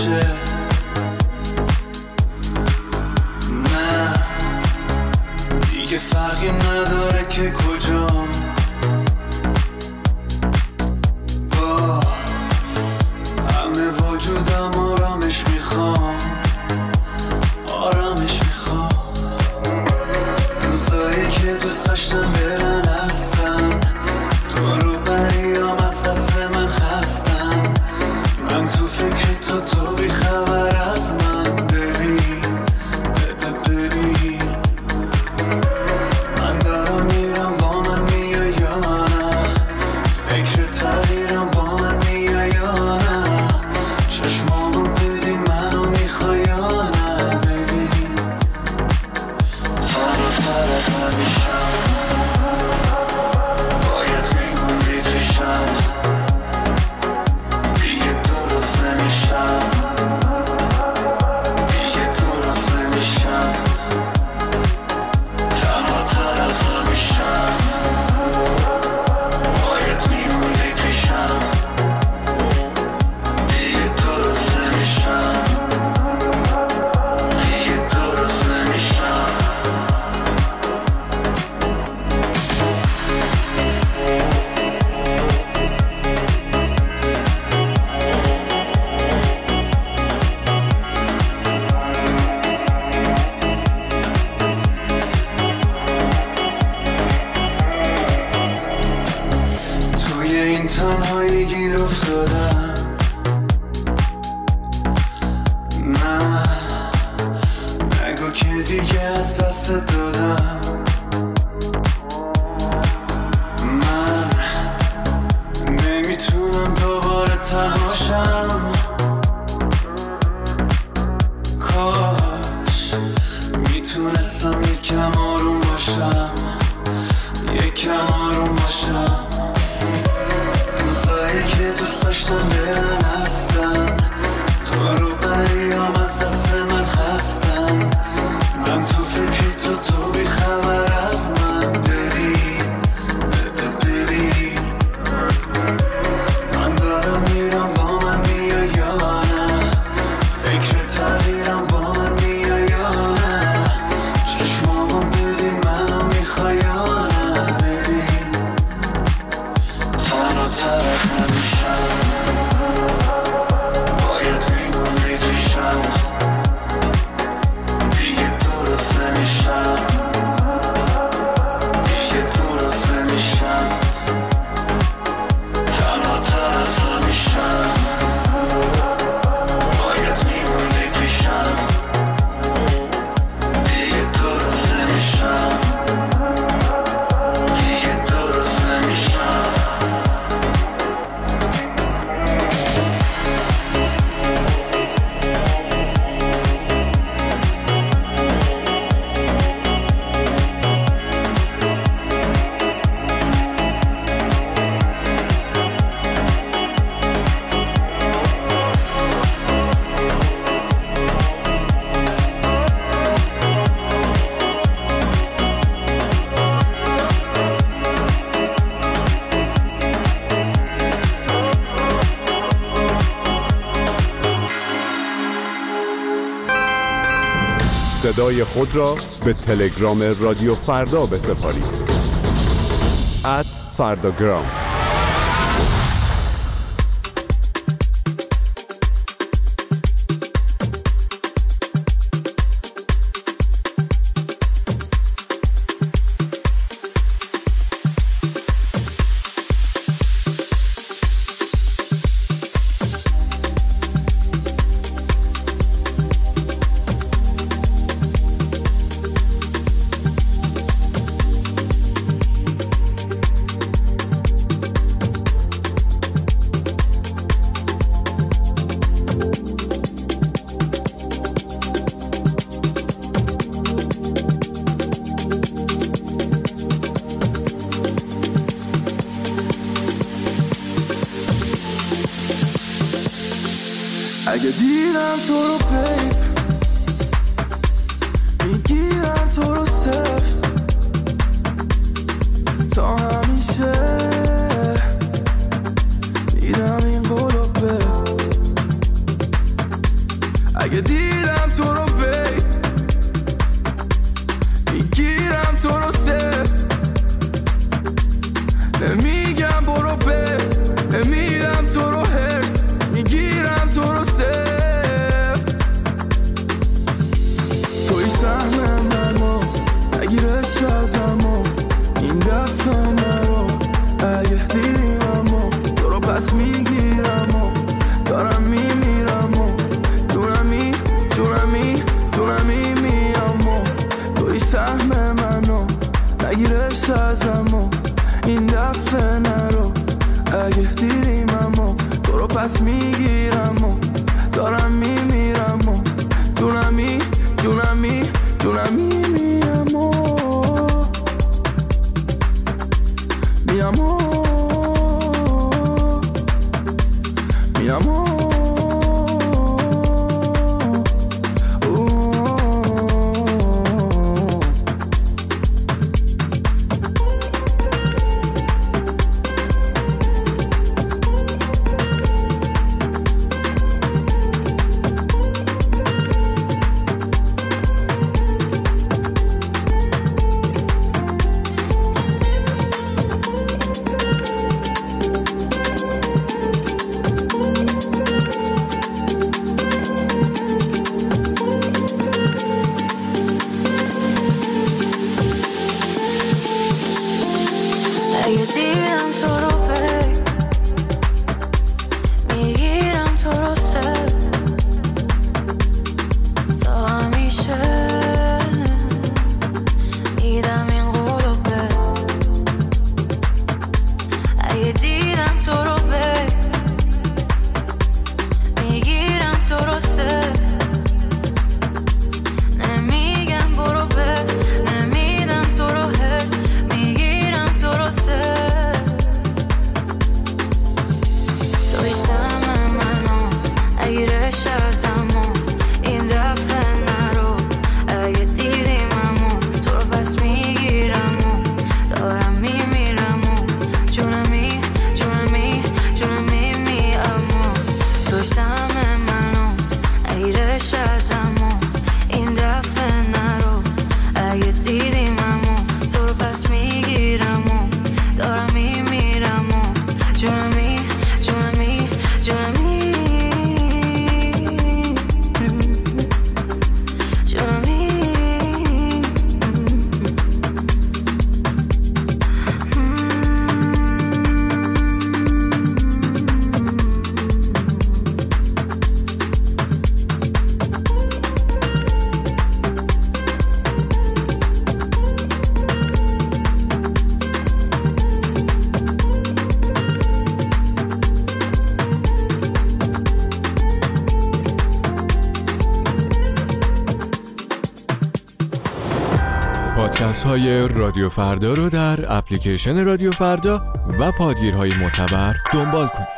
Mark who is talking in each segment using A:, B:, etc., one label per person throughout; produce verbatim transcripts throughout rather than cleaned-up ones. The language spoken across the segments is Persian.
A: باشه. نه دیگه فرقی نداره که کجام، با همه وجودم آرامش میخوام، آرامش میخوام. روزایی که دوست داشتم برن هستن، تو رو بریام از دست من خستن. من تو فکر تو، تو بی خبر از من. ببین ببین من دارم میرم، با من میای یا نه؟ فکر تغییرم، با من میای یا نه؟ چشمامو ببین، منو میخوای یا نه؟ ببین تر و تر از همیشم، باید میموندی پیشم، دیگه درست نمیشم، دیگه درست نمیشم. تنها تر از همیشم، باید میموندی پیشم، دیگه درست نمیشم، دیگه درست نمیشم. توی این تنهایی گیر افتادم. نه نگو که دیگه از دست دادم. من نمیتونم دوباره تنهاشم. کاش میتونستم یکم آروم باشم، یکم آروم باشم. روزایی که دوست داشتم برن هستن، تو رو بریام از دست من خستن. من تو فکر تو، تو بی خبر از من. ببین ببین من دارم میرم، با من میای یا نه؟ فکر تغییرم، با من میای یا نه؟ چشمامو ببین، منو میخوای یا نه؟ ببین تنها تر از همیشم، باید میموندی پیشم، دیگه درست نمیشم، دیگه درست نمیشم. تنها تر از همیشم، باید میموندی پیشم، دیگه درست نمیشم، دیگه درست نمیشم.
B: صدای خود را به تلگرام رادیو فردا بسپارید. ات فرداگرام.
A: اگه دیدم تو رو بیب، میگیرم تو رو سفت تا همیشه. میدم این قلوبه
C: پس میگیرم و دارم میمیرم و دونمی دونمی دونمی میم و توی سهم منو نگیرش ازم و این دفعه نرو اگه دیریم و تو رو پس میگیرم و دارم میمیرم و دونمی دونمی دونمی میم و میم و میم و
D: پادکست های رادیو فردا رو در اپلیکیشن رادیو فردا و پادگیرهای معتبر دنبال کنید.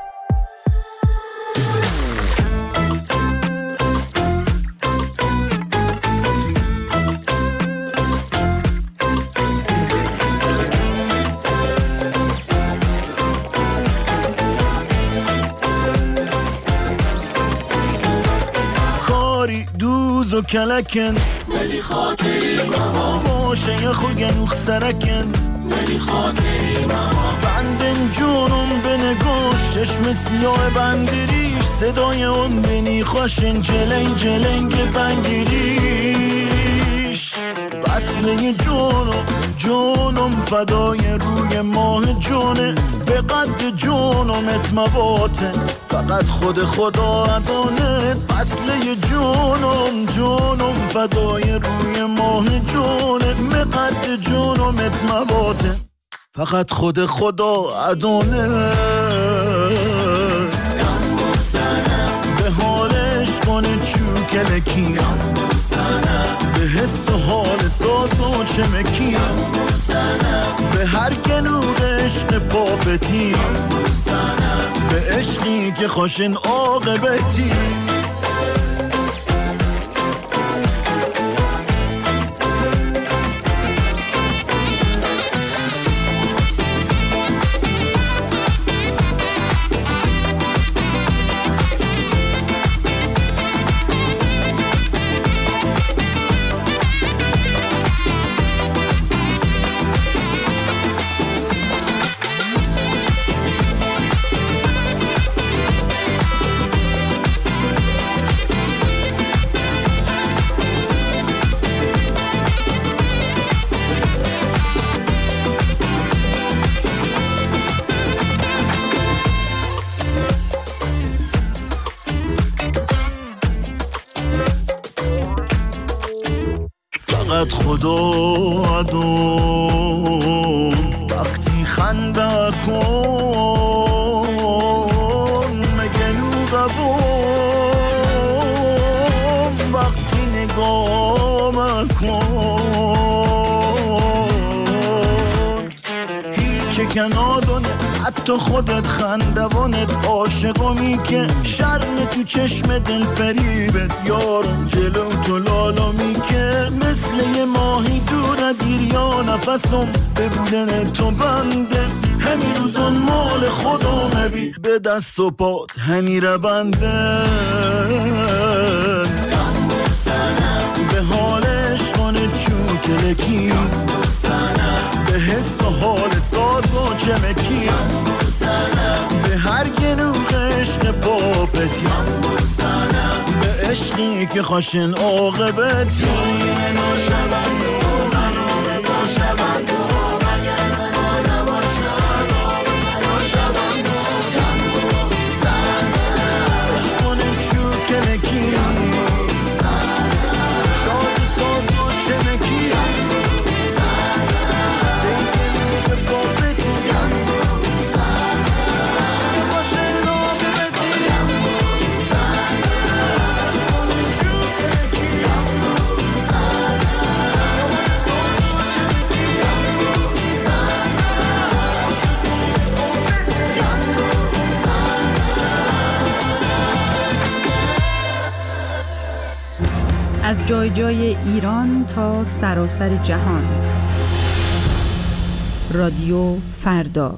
C: کاری دوز و کلکن ولی خاطری ماما باشه خوگن سرکن ولی خاطری ماما بندن جونم به نگوش چشم سیاه بندریش صدای اون بینی خوشن جلنگ جلنگ بنگیریش وصله جونم جونم فدای روی ماه جونه به قد جونمت مباته فقط خود خدا ادانه وصله جونم جونم فدای روی ماه جونه به قد جونمت مباته فقط خود خدا ادانه به حالش کنه چوکلکی به حس و حال ساز و چمکی به هر گلوگ عشق بابتی به عشقی که خوشن عاقبتی خدا ادون وقتی خنده کن مگنو قبون وقتی نگاه مکن هیچ کنادونه حتی خودت خندوانت عاشقامی که شرم تو چشم دل فریبت یارم جلو تو لالامی که مثل یه ماهی دور دیر یا نفسم به بودن تو بنده همین روزان مال خدا نبی به دست و پات همیره بنده به حال عشقانه چوکلکی به حس و حال ساز و چمکی به هر گنوغ عشق بابتی به عشقی که خاشن عاقبتی عشقانه چوکلکی شاد ساز و چمکی
E: از جای جای ایران تا سراسر جهان. رادیو فردا.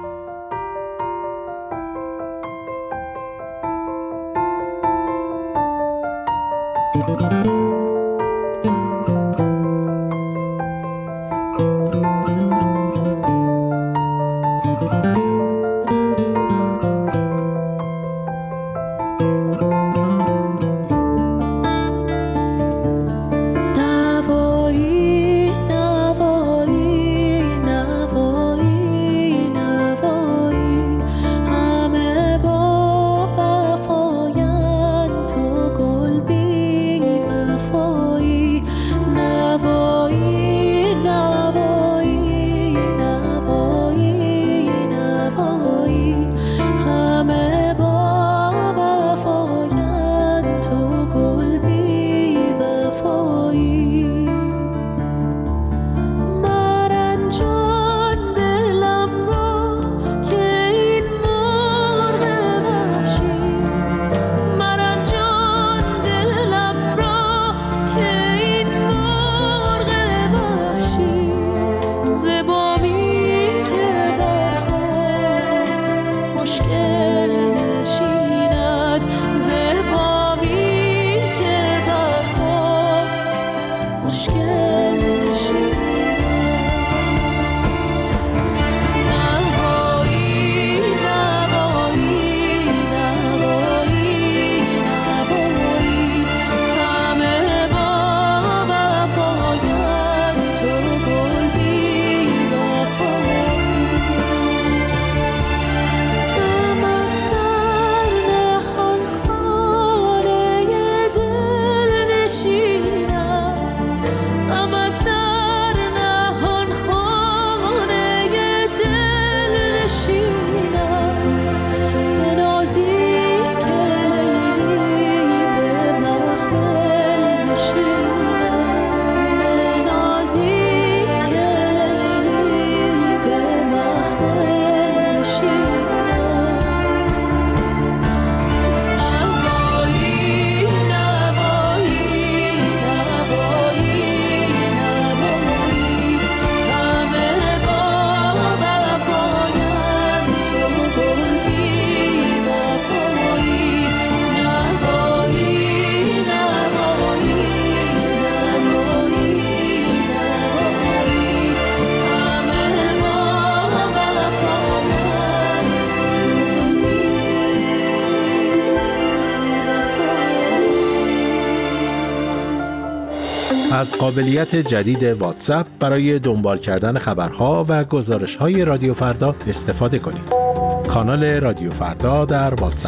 F: از قابلیت جدید واتساپ برای دنبال کردن خبرها و گزارش‌های رادیو فردا استفاده کنید. کانال رادیو فردا در واتساپ.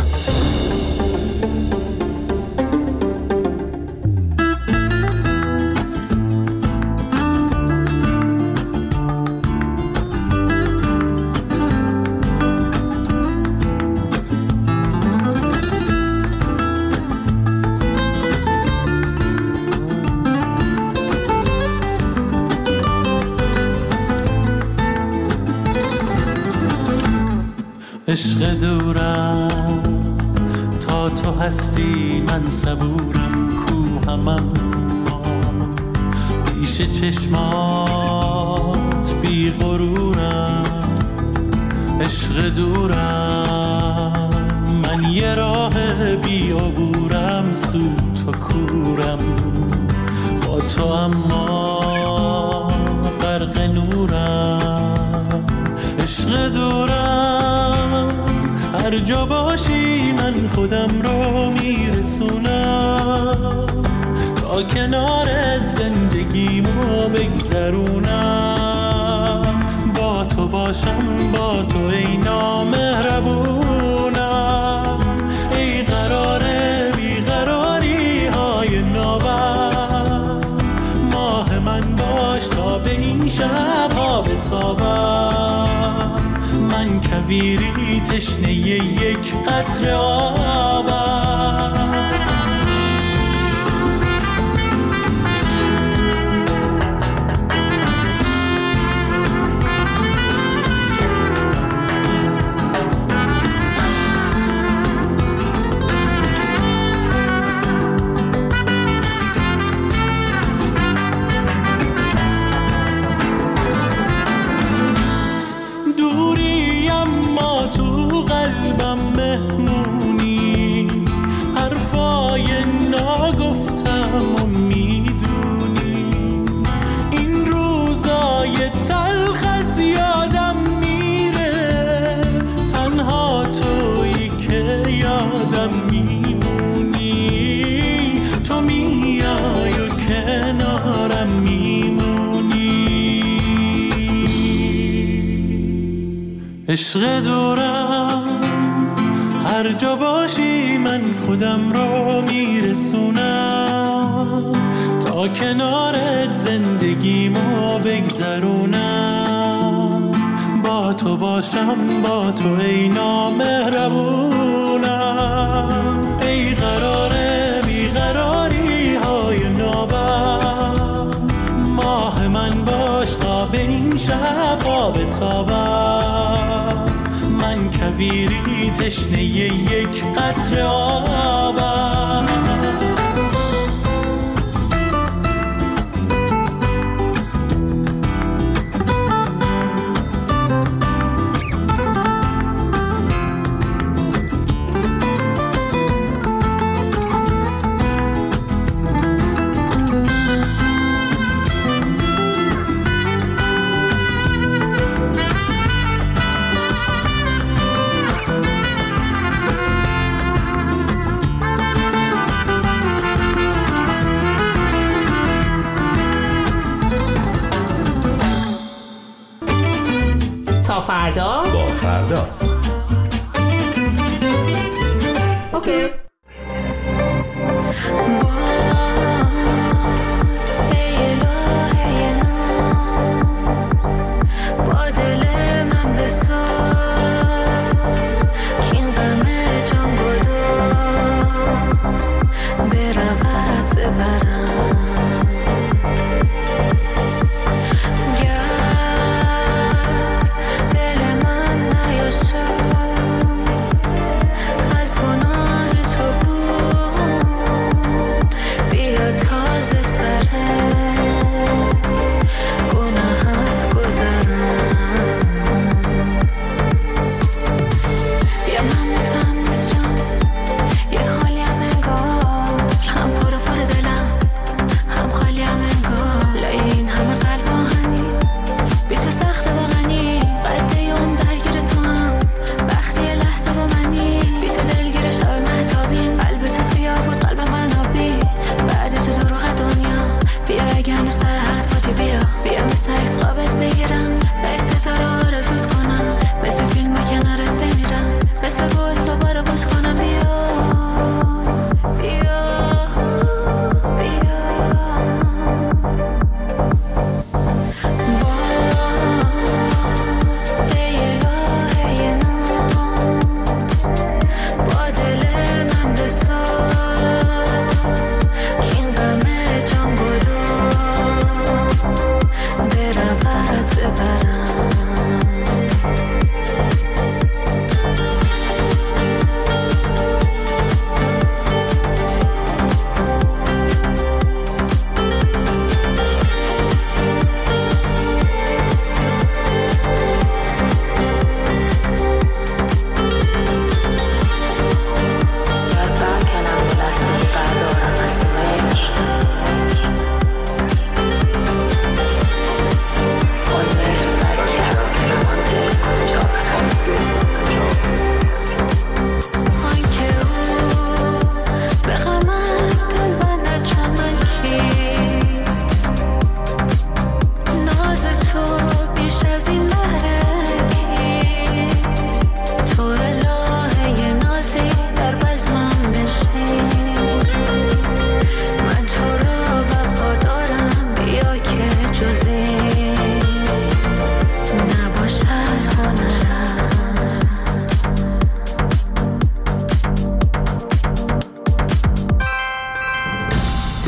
G: عشق دورم تا تو هستی من صبورم کوهم اما پیش چشمات بی غرورم عشق دورم من یه راه بی عبورم سو تو کورم با تو اما غرق نورم عشق دورم هر جا باشی من خودم رو میرسونم تا کنارت زندگیمو بگذرونم با تو باشم با تو ای نامهربونم ای قرار بیقراری های نوبر ماه من باش تا به این شب ها بتابم من کویری تشنه یک قطره آبم عشق دورم هر جا باشی من خودم رو میرسونم تا کنارت زندگیمو بگذرونم با تو باشم با تو ای نامهربونم ای قرار بیقراری های نوبر ماه من باش تا به این شب ها بتابم من کویری تشنه یک قطره آبم
H: فردا
I: با فردا
H: اوکی با دل من بساز کین غم جان گداز برود زبرم از گناه تو بود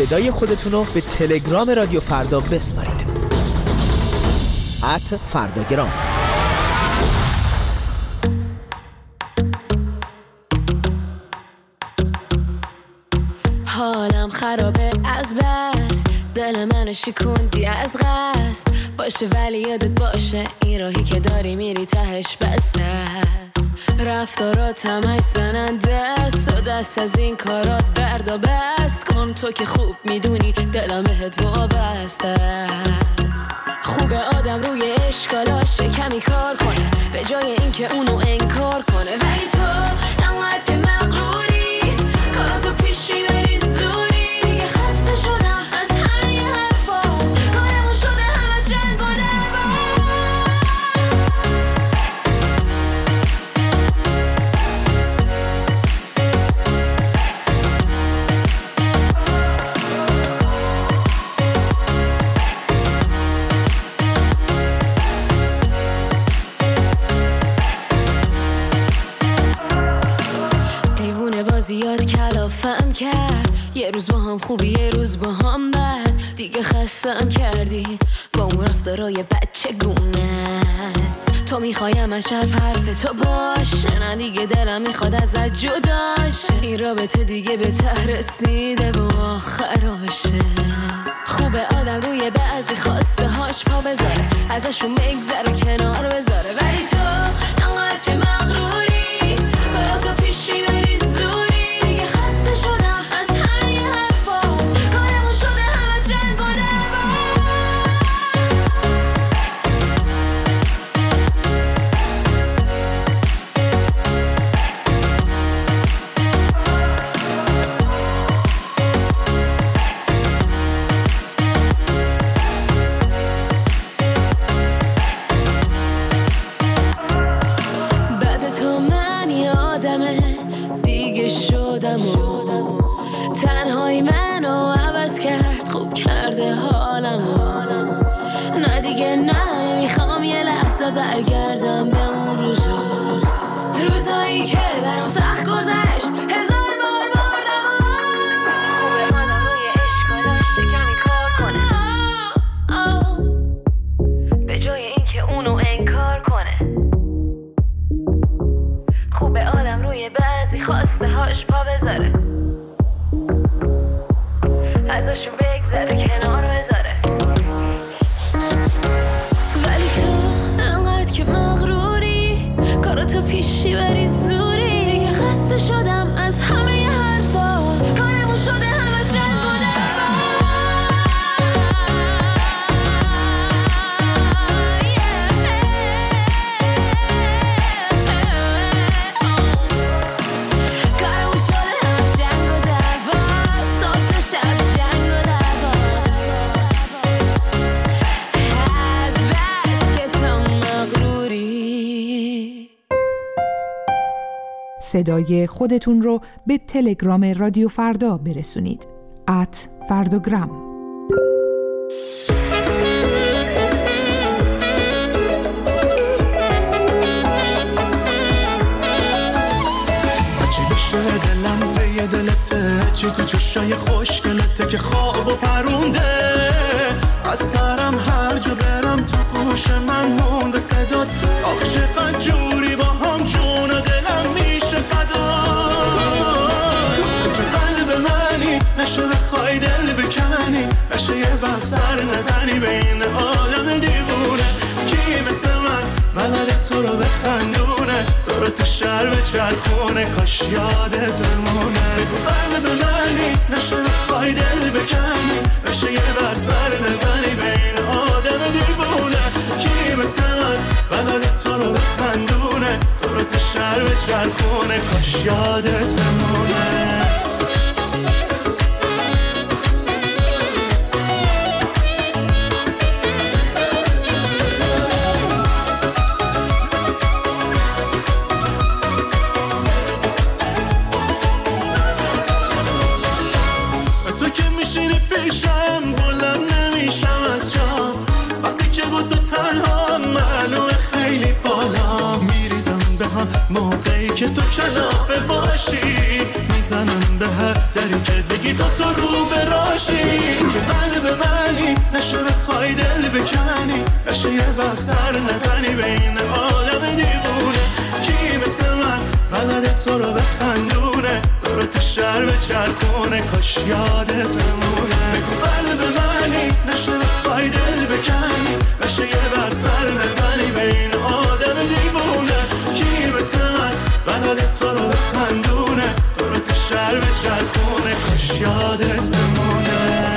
I: صدای خودتون رو به تلگرام رادیو فردا بسپارید. ات فرداگرام.
H: حالم خرابه از بس، دل منو شکوندی از قصد. باشه ولی یادت باشه این راهی که داری میری تهش بسته است. رفتارات همش زننده است و دست از این کارات بردا بس کن. تو که خوب میدونی دلم بهت وابسته است. خوبه آدم روی اشکالاش کمی کار کنه به جای اینکه اونو انکار کنه. ولی تو انقدر که مغروری کاراتو پیش میبری زوری. دیگه خسته شدم از همه حرفات، کارمون شده همه جنگ و دعوا. زیاد کلافم کرد، یه روز با هم خوبی یه روز با هم بد. دیگه خستم کردی با اون رفتارای بچه گونت. تو میخوایم از حرف حرف تو باشه، نه دیگه دلم میخواد ازت جداشه. این رابطه دیگه به ته رسیده و آخراشه. خوبه آدم روی بعضی خواسته هاش پا بذاره، ازشون بگذره کنار بذاره. ولی تو انقدر که مغروری کاراتو پیش میبری زوری. شدم از همه حرفات، کارمون شده همه جنگ و دعوا. بعد تو من یادمه دیگه شدم و تنهایی منو عوض کرد، خوب کرده حالمو. نه دیگه نه نمیخوام یه لحظه برگردم به اون روزا، روزایی که برام سخت گذشت هزار بار بردم و منم روی اشکالاش کمی کار کنه به جای اینکه اونو انکار کنه. خوبه آدم روی بعضی خواسته هاش پا بذاره، ازشون بگذره کنار بذاره. ولی تو انقدر که مغروری کاراتو پیشی بری زوری. دیگه خسته شدم از همه حرفا، کارمون شده همه جنگ و دعوا. کارمون شده همه جنگ و دعوا، صبح تا شب جنگ و دعوا. از بس که تو مغروری.
J: صدای خودتون رو به تلگرام رادیو فردا برسونید. ات فرداگرام.
C: چی بشه دلم به یه دلته، چی تو چشای خوشگلته که خواب و پرونده. از سرم هر جا برم تو گوش من مونده صدات. آخ چقدر جوری با هم جون و دلم میشه فدا. تو که قلب منی نشه بخوای دل بکنی، نشه یه وقت سر نزنی بین آدم دیوونه. کی مثل من بلده تو رو بخندونه، تو رو تو شهر به چرخونه، کاش یادت بمونه. بگو قلب منی نشه بخوای دل بکنی، نشه یه وقت سر نزنی بین آدم دیوونه. کی مثل من بلده تو رو بخندونه، تو رو تو شهر به چرخونه، کاش یادت بمونه. موقعی که تو کلافه باشی بزنم به هر دری که بگی تا تو رو براشی، که قلب منی نشه بخوای دل بکنی، نشه یه وقت سر نزنی بین عالم دیوونه. کی مثل من بلد تو رو بخندونه، تو رو تو شهر به چرخونه، کاش یادت بمونه. بگو قلب منی نشه بخوای دل بکنی، نشه یه وقت سر نزنی بین آدم دیوونه. کی مثل من بلد تو رو بخندونه، تو رو تو شهر به چرخونه، کاش یادت بمونه.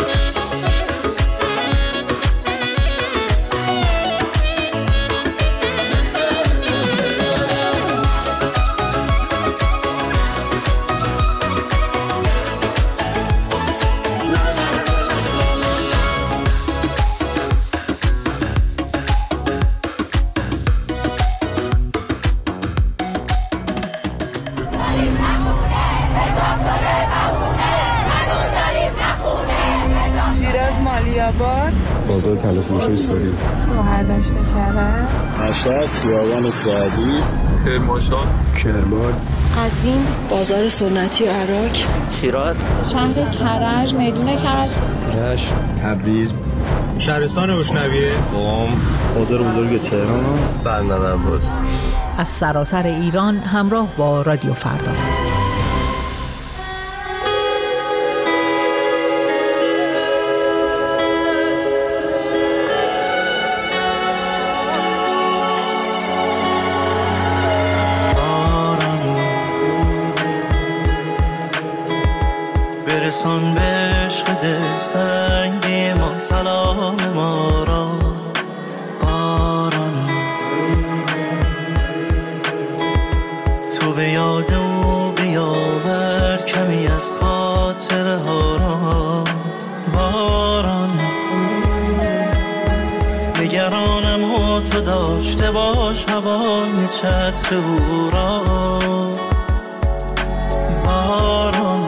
K: بازار تلفروشی سوری،
L: شهردشت کرد،
K: مشهد، خیابان سعدی،
M: کرمانشاه،
K: کرمان،
N: قزوین، بازار سنتی عراق،
O: شیراز،
L: شهر کرج، میدون کرج،
K: رشت، تبریز،
P: شهرستان بشنویه،
K: قم، بازار بزرگ تهران، بندر عباس.
J: از سراسر ایران همراه با رادیو فردا.
C: برسان به عشق دل سنگی ما سلام ما را. باران تو به یاد او بیاور کمی از خاطره ها را. باران نگرانم و تو داشته باش هوای چتر او را. باران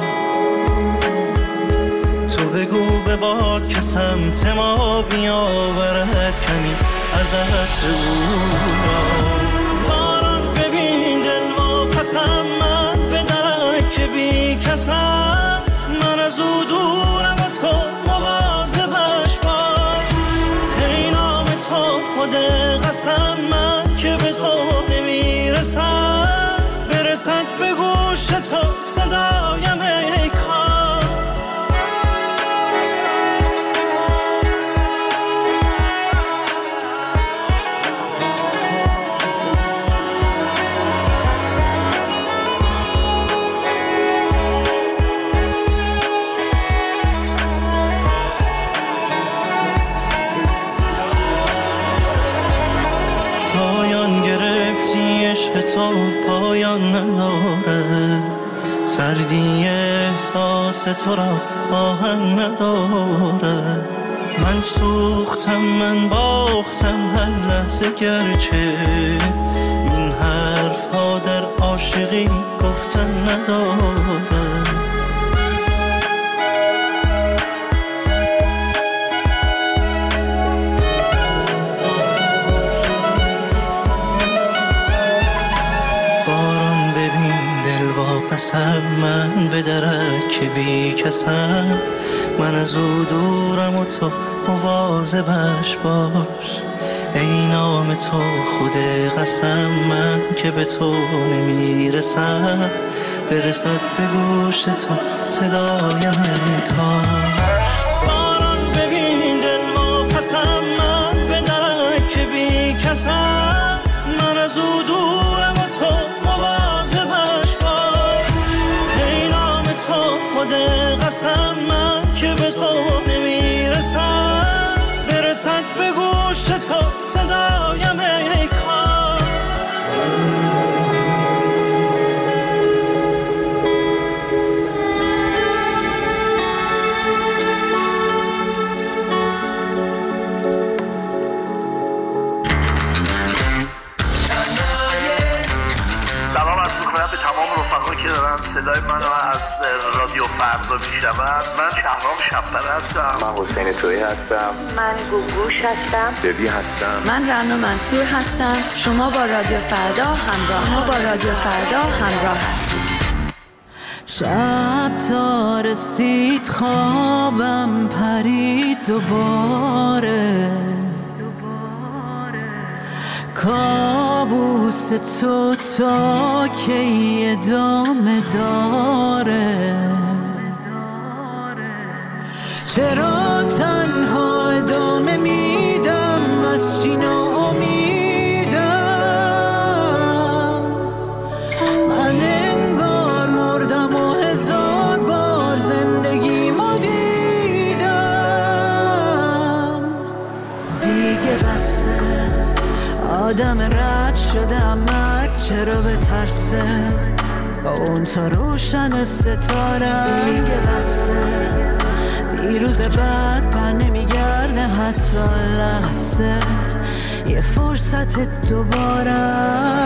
C: بگو به باد که سمت ما بیاورد کمی از عطر او را. باران ببین دل و پسم من به درک بی کسم، من از او دورم و تو مواظبش باش. ای نام تو خود قسم من که به تو نمیرسم، برسد به گوش تو صدایم ای کار. تو پایان نداره، سردی احساس تو را آهن نداره. من سوختم من باختم هر لحظه، گرچه این حرف ها در عاشقی گفتن نداره. پسم من به درک بی کسم، من از او دورم و تو مواظبش باش. ای نام تو خود قسم من که به تو نمیرسم، برسد به گوش تو صدایم کار. باران ببین دل و پسم من به درک بی کسم، من از او دورم و تو مواظبش باش. ای نام تو خود قسم من که به تو نمیرسم، برسد به گوش تو صدایم ای کار.
Q: سلام عرض می‌کنم به تمام رفقایی که دارن صدای منو از رادیو فردا میشنون. من شهرام شب‌پره هستم.
R: من حسین تویی هستم.
S: من گوگوش هستم.
R: ببی هستم.
T: من رنا منصور هستم. شما با رادیو فردا همراه ما با رادیو فردا همراه هستید.
M: شب تا رسید خوابم پرید دوباره، کابوس تو تا کی ادامه داره؟ چرا تنها ادامه میدم از چی ناامیدم؟ من انگار مردم و هزار بار زندگیمو دیدم. دیگه بسه، آدم رد شدم، مرگ چرا بترسه؟ با اون تا روشن ستاره دیگه بسه، دیروز بعد بر نمیگرده حتی لحظه، یه فرصت دوباره.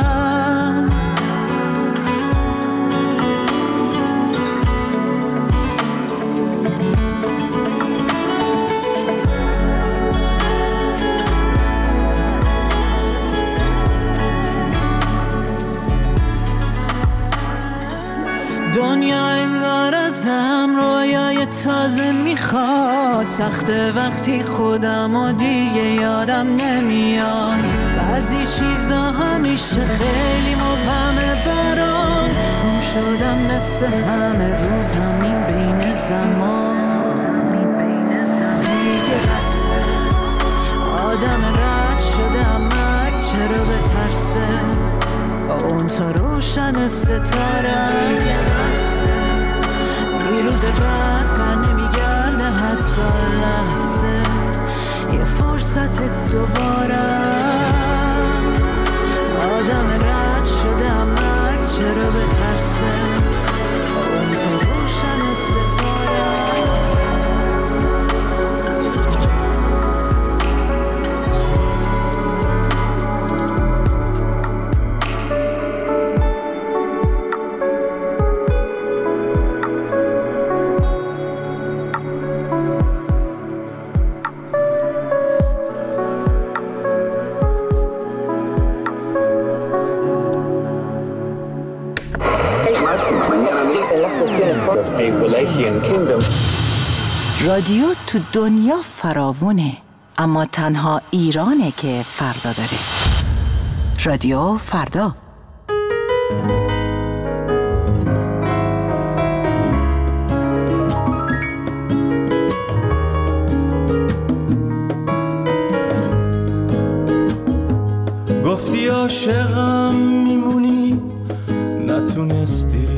M: دنیا انگار ازم رویای تازه میخواد، سخته وقتی خودم و دیگه یادم نمیاد. بعضی چیزا همیشه خیلی مبهمه برام، گم شدم مثل همه رو زمین بین زمان. دیگه بسه، آدم رد شدم، مرگ چرا بترسه؟ با اون تا روشن ستاره دیروز بعد بر نمیگرده حتی لحظه، یه فرصت دوباره. آدم رد شده مرگ چرا بترسه؟ با اون تا روشن ستاره.
O: رادیو تو دنیا فراوونه، اما تنها ایرانه که فردا داره. رادیو فردا.
C: گفتی عاشقم میمونی، نتونستی.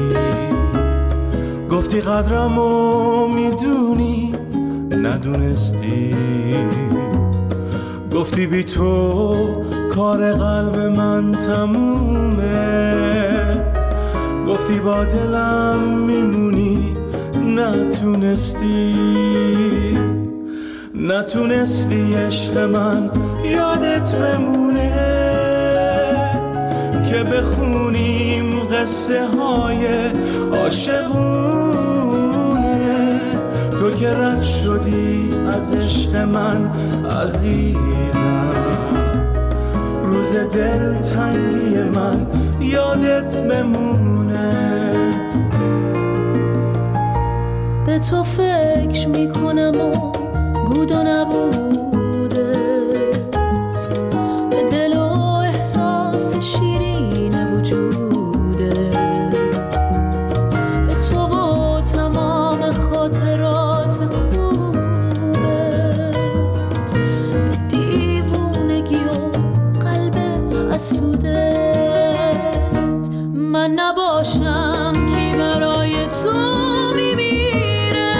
C: گفتی قدرمو میدونی، ندونستی. گفتی بی تو کار قلب من تمومه. گفتی با دلم میمونی، نتونستی. نتونستی عشق من یادت بمونه، که بخونیم قصه های عاشقونه. تو که رد شدی از عشق من عزیزم، روز دل تنگی من یادت بمونه.
H: به تو فکر میکنم و بود و نبوده، به دل و احساس شیرین وجوده. به تو و تمام خاطرات خوبت، به دیوونگی و قلب حسودت. من نباشم کی برای تو میمیره،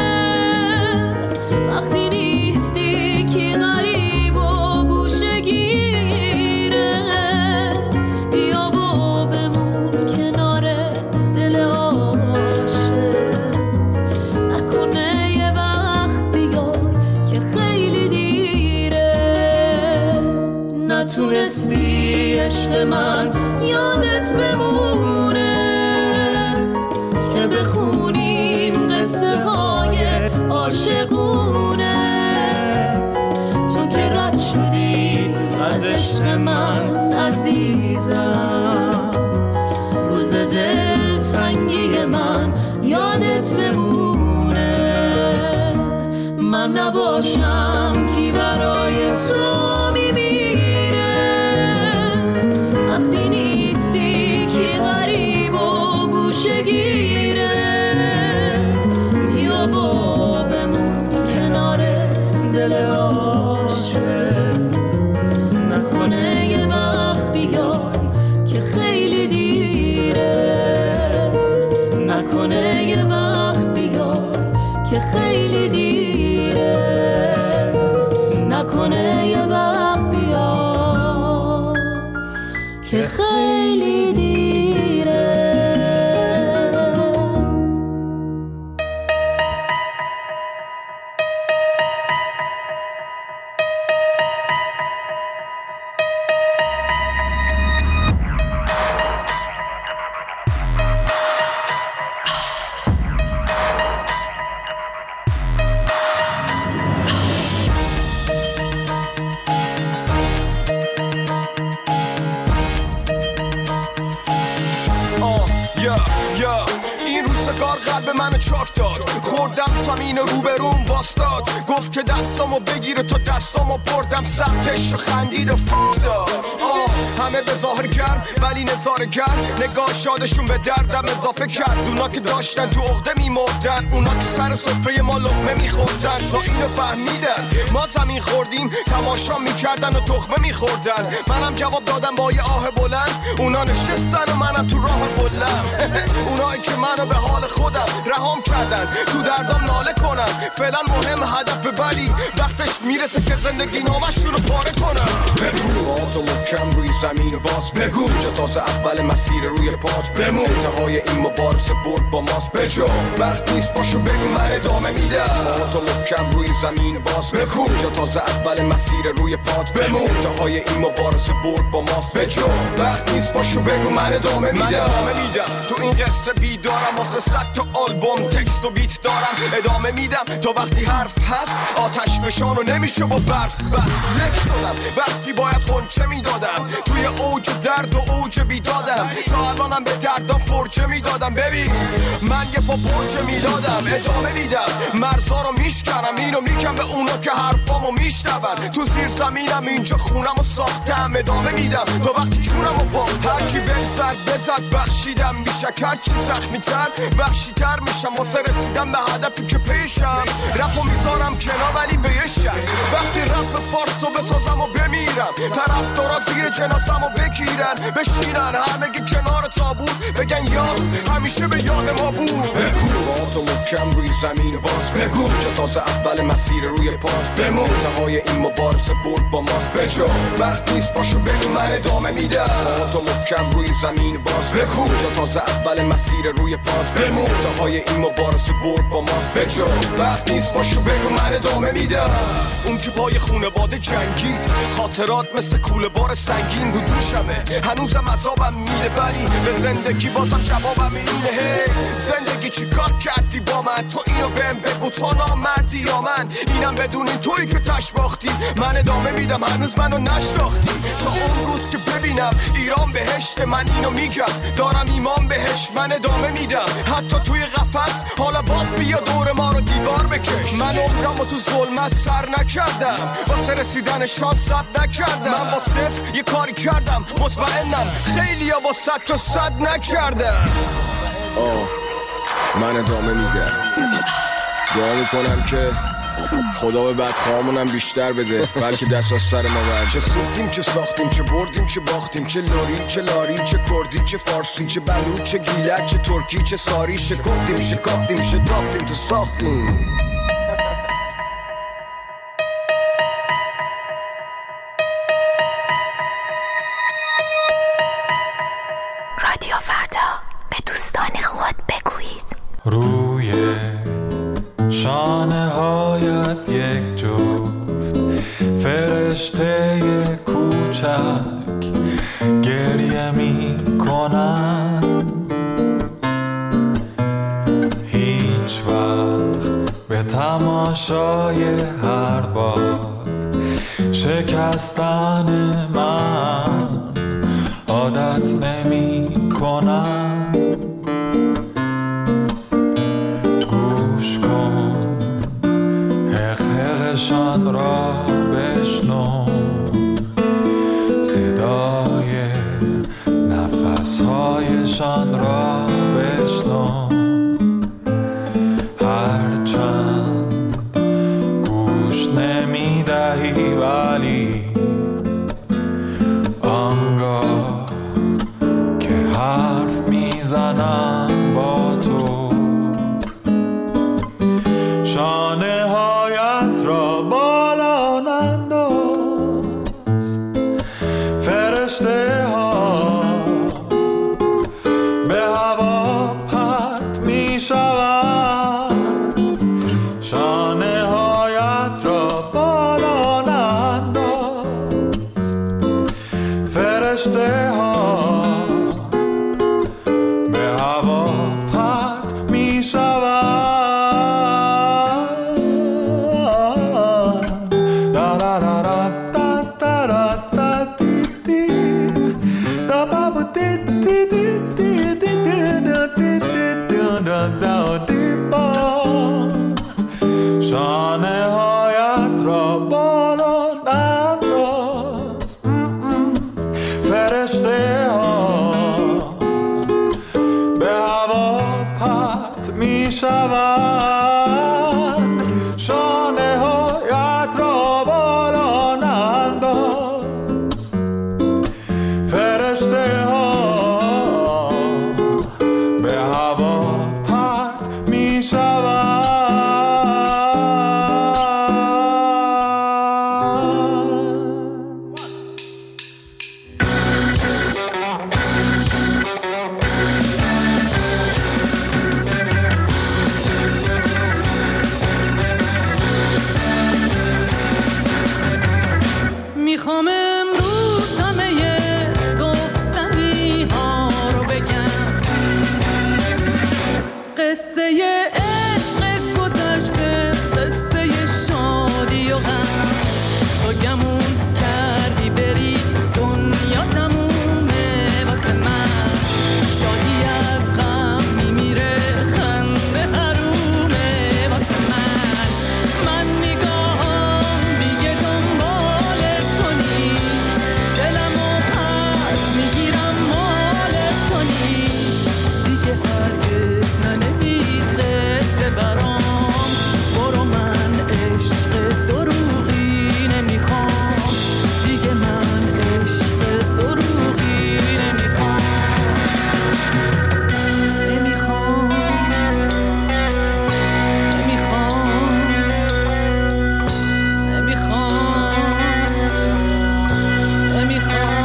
H: وقتی نیستی کی غریب و گوشه‌گیره. بیا و بمون کنار دل عاشق، نکنه یه وقت بیای که خیلی دیره. نتونستی عشق من یادت بمونه، که بخونیم قصه های عاشقونه. تو که رد شدی از عشق من عزیزم، روز دل تنگی من یادت بمونه. من نباشم کی برای تو میمیره. وقتی نیستی کی غریب و گوشه گیره. بیا با بمون کنار دل عاشق. نکنه یه وقت بیای که خیلی دیره. نکنه یه وقت بیای که خیلی دیره. نکنه یه وقت بیای که خیلی دیره.
U: منو چاک داد، خوردم زمین رو به روم واستاد. گفت که دستامو بگیره تو دستامو بردم سمتش و خندید و فک داد. همه به ظاهر گرم ولی نظاره گرم. نگاه شادشون به دردم اضافه کرد. اونا که داشتن تو عقده میمردن، اونا که سر سفره ما لقمه میخوردن. تا اینو فهمیدن ما زمین خوردیم، تماشا میکردن و تخمه میخوردن. منم جواب دادم با یه آه بلند. اونا نشستن و منم تو راه بلند. اونایی که منو به حال خودم رهام کردن، تو دردم ناله کنن. فعلا مهم هدف ببری، وقتش میرسه که زندگی نامشون رو پاره کنن. بگو تو محکم روی زمین باز بگو، جا تازه اول مسیر روی پات بمون. انتهای این مبارزه برد با ماست بجو، وقت نیست باشو بگو من ادامه میدم. تو محکم روی زمین باز بگو، جا تازه اول مسیر روی پات بمون. انتهای این مبارزه برد با ماست بجو، وقت نیست باشو بگو من ادامه میدم. من ادامه میدم تو این قصه بیدارم، واسه صد تا آلبوم تکست و بیت دارم. ادامه میدم تا وقتی حرف هست آتش فشان و نمیشه با برف. بس لک شدم وقتی باید خونچه میدادم، توی اوج درد و اوج بیدادم. تا الانم به دردم فرچه میدادم. ببین من یه پا برچه میدادم. ادامه میدم مرزا رو میشکنم، اینو میگم به اونا که حرفامو میشنون. تو زیر زمینم اینجا خونم و ساختم. ادامه میدم تا وقتی جونم و با هرکی بزد بزد بخشیدم. میشه هرچی زخمی تر بخشی تر میشم، واسه رسیدم به هدفی که پیشم. رپو میذارم کنار ولی به یه شک، وقتی رپ فارسو بسازم و بمیرم. طرفدارا زیر جنازمو بگیرن بشینن همگی کنار تابوت، بگن یاس همیشه به یاد ما بود. بگو تو محکم روی زمین باز بگو، جا تازه اول مسیر روی پات بمون. انتهای این مبارزه برد با ماست بجو، وقت نیست باشو بگو من ادامه میدم. تو محکم روی زمین باز بگو، جا تازه اول مسیر روی پات بمون. انتهای این مبارزه برد با ماست بجو، وقت نیست باشو بگو من ادامه میدم. اون که پای خونواده جنگید، خاطرات مثل کوله بار سنگین رو دوشمه. هنوزم عذابم میده ولی به زندگی بازم جوابم اینه. هی زندگی چی کار کردی با من؟ تو اینو بهم بگو تو نامردی یا من؟ اینم بدونین تویی که تش باختی. من ادامه میدم هنوز منو نشناختی. تا اون روز که ببینم ایران بهشت، من اینو میگم دارم ایمان بهش. من ادامه میدم حتی توی قفس، حالا باز بیا دور ما رو دیوار بکش. من عمرمو تو ظلمت سر نکردم، واسه رسیدن شانس صد نکردم. من با صفر یه کاری کردم، مطمئنم خیلی ها با صد تا صد نکردم. آه من ادامه میدم، دعا میکنم که خدا به بدخواهامونم بیشتر بده، بلکه دست از سر ما برد. چه سوختیم چه ساختیم، چه بردیم چه باختیم، چه لوری چه لاری، چه کردی چه فارسی، چه بلوچ چه گیلک چه ترکی چه ساری. شکفتیم شکافتیم شتافتیم تو ساختیم.
V: رادیو فردا، به دوستان خود بگویید.
G: روی شانه هایت یک جفت فرشته کوچک گریه می کنن. هیچ وقت به تماشای هر بار شکستن من عادت نمی کنم.
A: دلم را بشنو، هرچند گوش نمیدهی ولی آنگاه که حرف میزنم با تو، شانه هایت را بالا ننداز، فرشته ها به هوا پرت می شوند، شانه هایت را بالا ننداز، فرشته ها به هوا پرت می شوند. شانه هایت را بالا ننداز، فرشته ها به هوا پرت می شوند، شانه هایت را بالا ننداز، فرشته ها به هوا پرت می شوند.
M: میخوام امروز همه گفتنی ها رو بگم، قصه عشق گذشته، قصه شادی و غم، تو گمون کردی بری دنیا تمومه واسه من، شادی از غم میمیره خنده حرومه واسه من، من نگاهم دیگه دنبال تو نیست، دلمو پس میگیرم مال تو نیست، دیگه هرگز ننویس قصه برام، برو من عشق دروغی نمیخوام، دیگه من عشق دروغی نمیخوام، نمیخوام نمیخوام نمیخوام نمیخوام.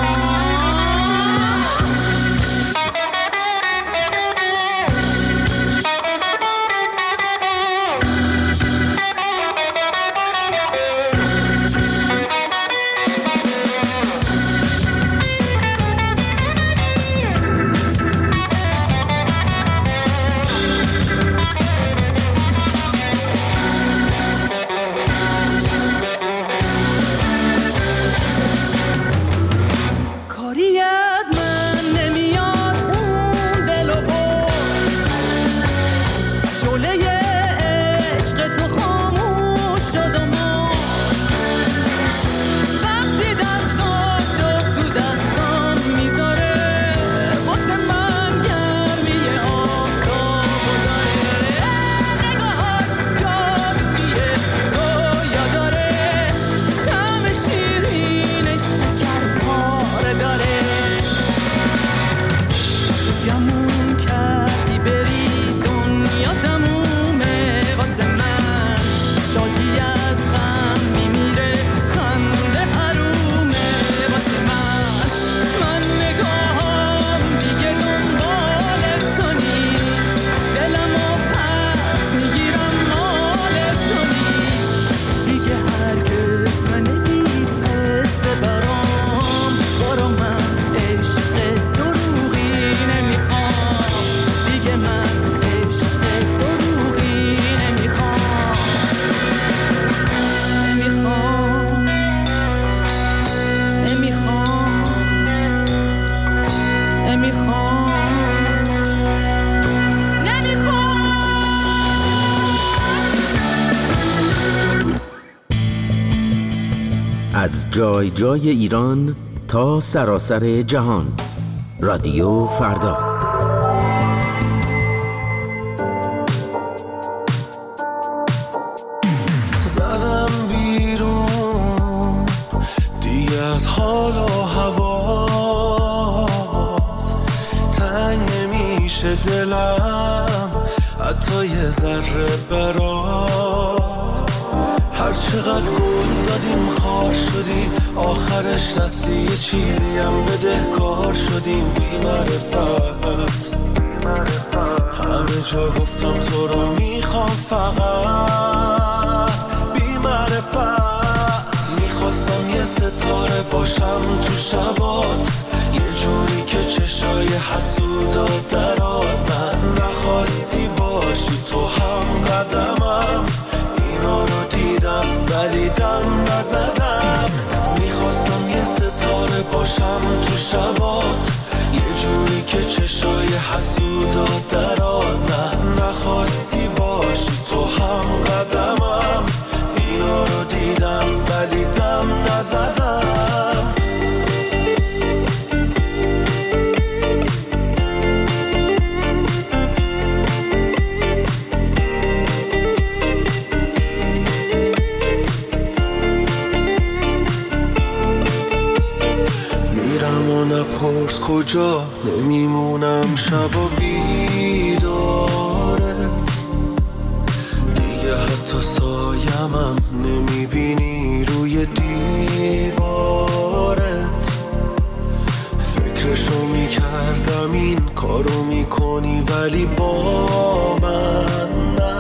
M: کاری از من نمیاد اون دل و برد، شعله عشق تو خاموش شد و مرد، وقتی دستاشو تو دستان میذاره واسه من گرمی آفتاب و داره، نگاهاش جادویه رویا داره، طعم شیرین شکر پاره داره، گمون کردی بری دنیا تمومه واسه من، شادی از غم میمیره خنده حرومه واسه من، من نگاهم دیگه دنبال تو نیست، دلمو پس میگیرم مال تو نیست، دیگه هرگز ننویس قصه برام، برو من عشق دروغی نمیخوام، دیگه من عشق دروغی نمیخوام، نمیخوام نمیخوام نمیخوام نمیخوام.
B: از جای جای ایران تا سراسر جهان، رادیو فردا.
A: میشه دلم حتی یه ذره برات. هر چقدر گل زدیم خار شدی، آخرش دستی یه چیزی هم بدهکار شدیم. بی معرفت همه جا گفتم تو رو میخوام، فقط بی معرفت. میخواستم یه ستاره باشم تو شبات، یه جوری که چشای حسودات درات. من نخواستی باشی تو هم قدمم، اینا رو دیدم ولی دم نزدم. میخواستم یه ستاره باشم تو شبات، یه جوری که چشای حسودات درات. من نخواستی باشی تو هم قدمم، اینا رو دیدم ولی دم نزدم. میرم و نپرس کجا، نمیمونم شب و بیدارت. دیگه حتی سایمم نمیبینی روی دیوارت. فکرشو میکردم این کارو میکنی ولی با من نه.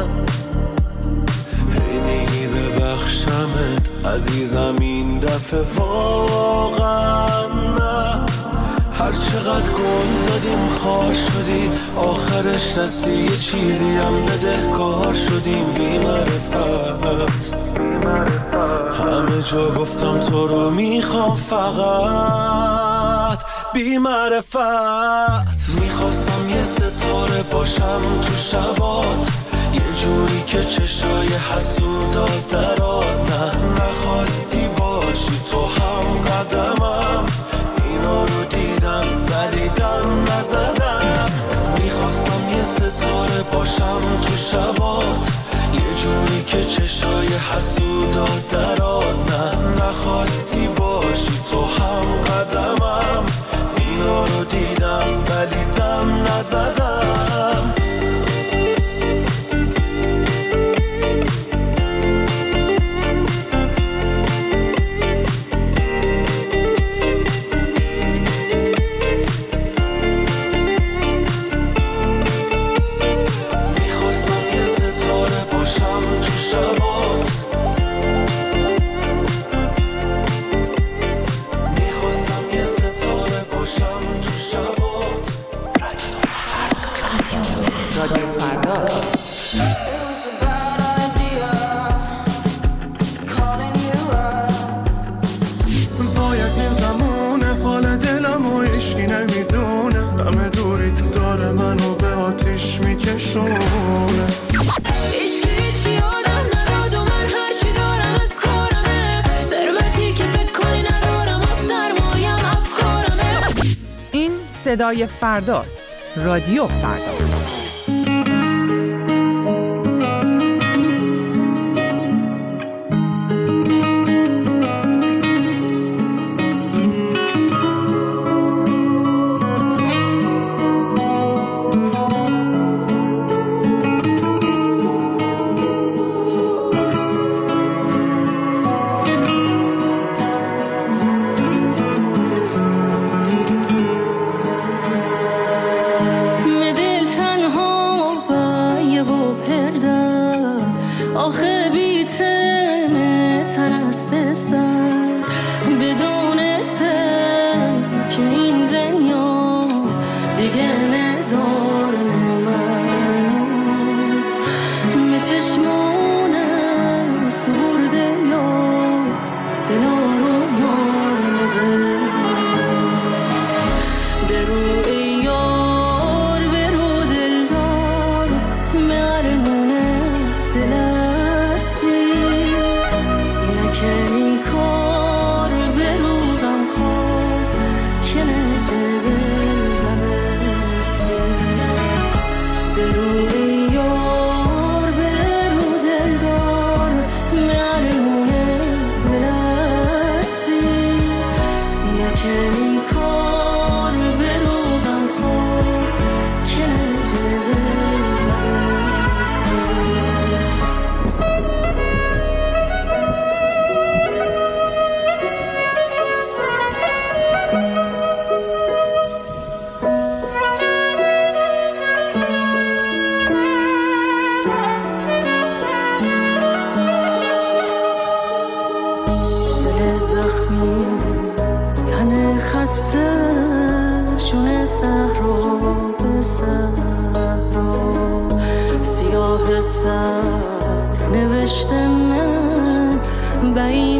A: هی میگی ببخشمت عزیزم این دفعه واقعا نه. هر چقدر گل زدیم خار شدی، آخرش دستی یه چیزی هم بدهکار شدیم. بی معرفت همه جا گفتم تو رو میخوام، فقط بی معرفت. میخواستم یه ستاره باشم تو شبات، یه جوری که چشای حسودات درات. نه نخواستی باشی تو هم قدمم، اینا رو دیدم ولی دم نزدم. میخواستم یه ستاره باشم تو شبات، یه جوری که چشای حسودات درات. نه نخواستی باشی تو هم قدمم، اینا رو دیدم ولی دم نزدم.
J: صدای فرداست. رادیو فردا.
H: میں دل تنها
M: سر نوشته من بعید